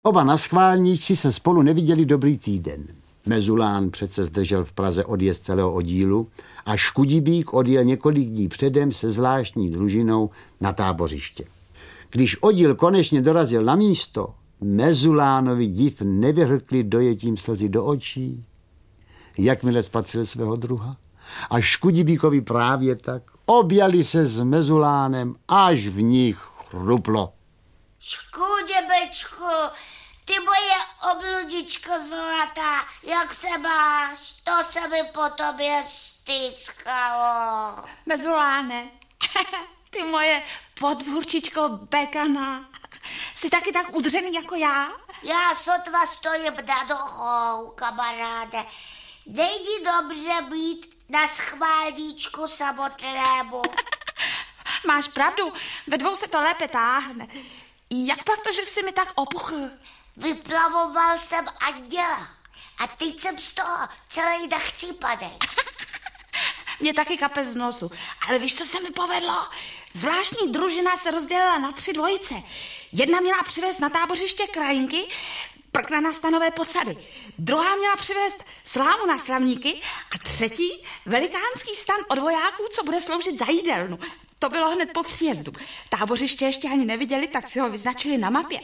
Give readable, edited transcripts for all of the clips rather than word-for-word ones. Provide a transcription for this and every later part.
Oba naschválníci se spolu neviděli dobrý týden. Mezulán přece zdržel v Praze odjezd celého oddílu a Škudibík odjel několik dní předem se zvláštní družinou na tábořiště. Když oddíl konečně dorazil na místo, Mezulánovi div nevyhrkli dojetím slzy do očí, jakmile spatřil svého druha. A Škudibíkovi právě tak objali se s Mezulánem, až v nich chruplo. Škudibečku, ty moje obludičko zlatá, jak se máš? To se mi po tobě stýskalo. Mezuláne, ty moje podvůrčičko Bekana, jsi taky tak udřený jako já? Já sotva stojím na nohou, kamaráde. Není dobře být na schválníčku samotnému. Máš pravdu, ve dvou se to lépe táhne. Jak pak to, že jsi mi tak opuchl? Vyplavoval jsem anděla a teď jsem z toho celý nachcípanej. Mě taky kape z nosu, ale víš, co se mi povedlo? Zvláštní družina se rozdělila na 3 dvojice. Jedna měla přivést na tábořiště krajinky, prkna na stanové podsady. Druhá měla přivést slámu na slavníky a třetí velikánský stan od vojáků, co bude sloužit za jídelnu. To bylo hned po příjezdu. Tábořiště ještě ani neviděli, tak si ho vyznačili na mapě.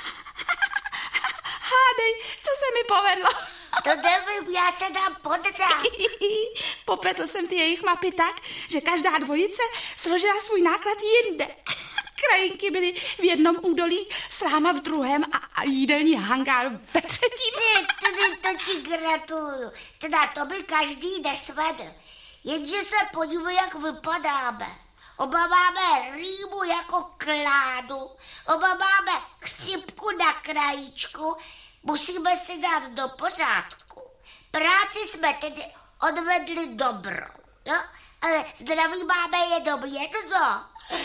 Hádej, co se mi povedlo? To nevím, já se dám poddám. Popletl jsem ty jejich mapy tak, že každá dvojice složila svůj náklad jinde. Krajinky byly v jednom údolí, sláma v druhém a jídelní hangár ve třetím. To ti gratuluju. Teda to by každý nesvedl. Jenže se podívej, jak vypadáme. Oba máme rýmu jako kládu, oba máme chřipku na krajíčku, musíme si dát do pořádku. Práci jsme tedy odvedli dobrou, jo? Ale zdraví máme jenom jedno.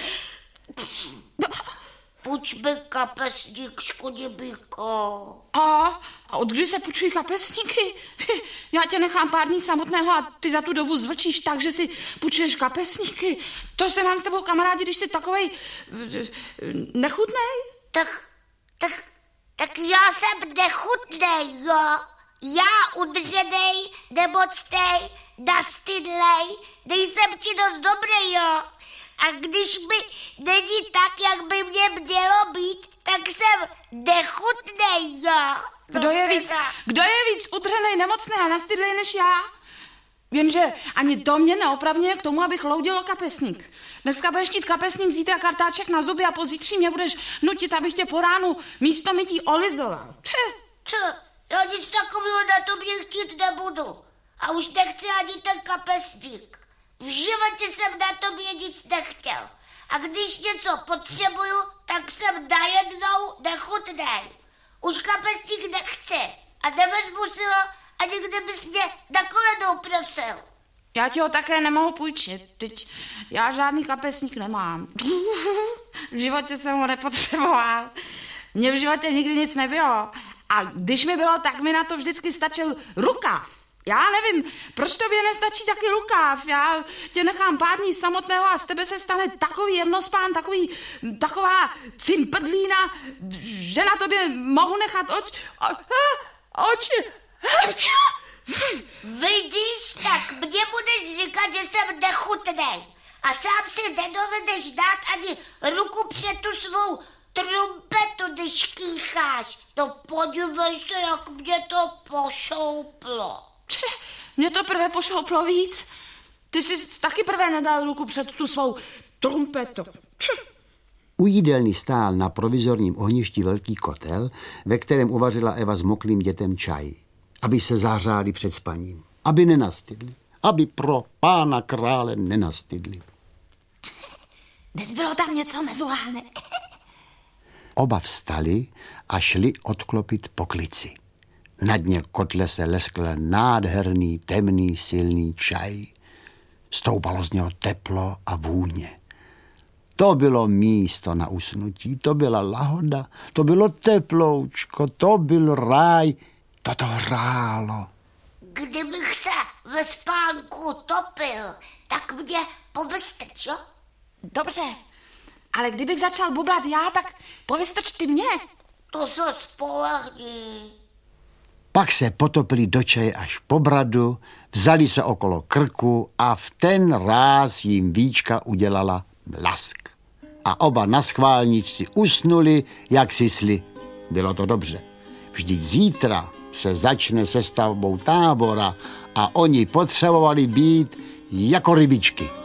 Půjč mi kapesník, Škudibíko. A od kdy se půjčují kapesníky? Já tě nechám pár dní samotného a ty za tu dobu zvlčíš tak, že si půjčuješ kapesníky. To se mám s tebou, kamarádi, když jsi takovej nechutnej? Tak já jsem nechutnej, jo. Já udřenej, nemocnej, nastydlej, nejsem ti dost dobrý, jo. A když mi není tak, jak by mě mělo být, tak jsem nechutnej, jo. Kdo je víc udřenej, nemocnej a nastydlej než já? Jenže ani to mě neopravňuje k tomu, abych loudil o kapesník. Dneska budeš chtít kapesník, zítra kartáček na zuby a pozítří mě budeš nutit, abych tě po ránu místo mytí olizoval. Já nic takového na to mě chtít nebudu. A už nechci ani ten kapesník. V životě jsem na tobě nic nechtěl. A když něco potřebuju, tak jsem najednou nechutnej. Už kapesník nechci. A nevezmu si ho, ani kdybys mě na kolenou prosil. Já ti ho také nemohu půjčit. Teď já žádný kapesník nemám. V životě jsem ho nepotřeboval. Mně v životě nikdy nic nebylo. A když mi bylo, tak mi na to vždycky stačil rukáv. Já nevím, proč tobě nestačí taky rukáv. Já tě nechám pár dní samotného a z tebe se stane takový jemnospán, taková cimprdlína, že na tobě mohu nechat oči. Vidíš, tak mě budeš říkat, že jsem nechutnej. A sám si nedovedeš dát ani ruku před tu svou trumpetu, když kýcháš. No podívej se, jak mě to pošouplo. Mě to prvé pošouplo víc. Ty jsi taky prvé nedal ruku před tu svou trumpetu. U jídelny stál na provizorním ohništi velký kotel, ve kterém uvařila Eva s moklým dětem čaj, aby se zahřáli před spaním, aby nenastydli, aby pro pána krále nenastydli. Nezbylo tam něco, Mezuláne? Oba vstali a šli odklopit poklici. Na dně kotle se leskl nádherný, temný, silný čaj. Stoupalo z něho teplo a vůně. To bylo místo na usnutí, to byla lahoda, to bylo teploučko, to byl ráj, to hrálo. Kdybych se ve spánku topil, tak mě povystrč, jo? Dobře, ale kdybych začal bublat já, tak povystrč ty mě. To se spolehni. Pak se potopili do čaje až po bradu, vzali se okolo krku a v ten ráz jim Víčka udělala mlask. A oba na schválničci usnuli, jak sisli. Bylo to dobře. Vždyť zítra se začne se stavbou tábora a oni potřebovali být jako rybičky.